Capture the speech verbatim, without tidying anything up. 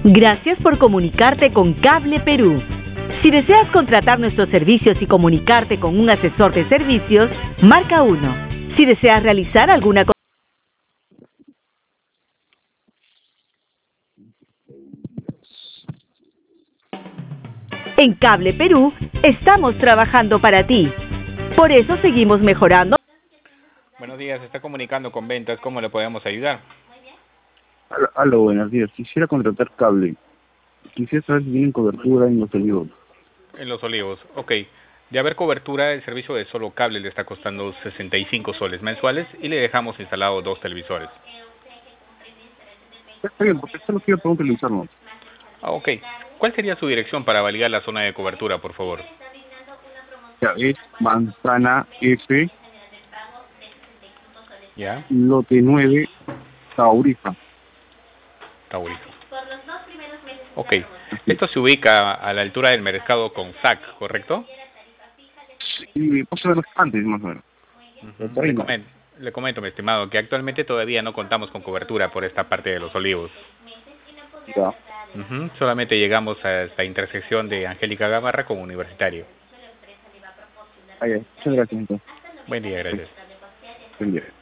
Gracias por comunicarte con Cable Perú. Si deseas contratar nuestros servicios y comunicarte con un asesor de servicios, marca uno. Si deseas realizar alguna co- En Cable Perú, estamos trabajando para ti. Por eso seguimos mejorando. Buenos días, se está comunicando con ventas, ¿cómo le podemos ayudar? Aló, aló, buenos días. Quisiera contratar cable. Quisiera saber si tienen cobertura en los olivos. En Los Olivos, ok. De haber cobertura, el servicio de solo cable le está costando sesenta y cinco soles mensuales y le dejamos instalado dos televisores. Está bien, porque solo quiero para un televisor, ¿no? Ah, ok. ¿Cuál sería su dirección para validar la zona de cobertura, por favor? Ya, es Manzana F, ¿Ya? lote nueve, Taurifa. Taurifa. Ok. Esto se ubica a la altura del mercado con S A C, ¿correcto? Y puedo saber antes, más o menos. Uh-huh. Le comento, le comento, mi estimado, que actualmente todavía no contamos con cobertura por esta parte de Los Olivos. Ya. Uh-huh. Solamente llegamos a esta intersección de Angélica Gamarra con Universitario. Ah, ya. Muchas gracias, entonces. Buen día, gracias. Buen día.